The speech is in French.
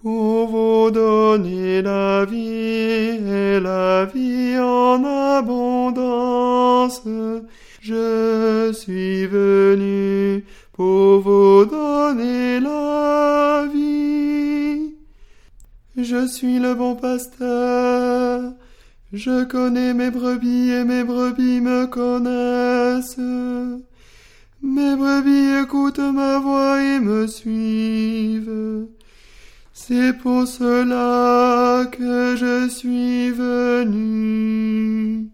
pour vous donner la vie et la vie en abondance. Je suis venu pour vous donner la vie. Je suis le bon pasteur. Je connais mes brebis et mes brebis me connaissent. Mes brebis écoutent ma voix et me suivent. C'est pour cela que je suis venu.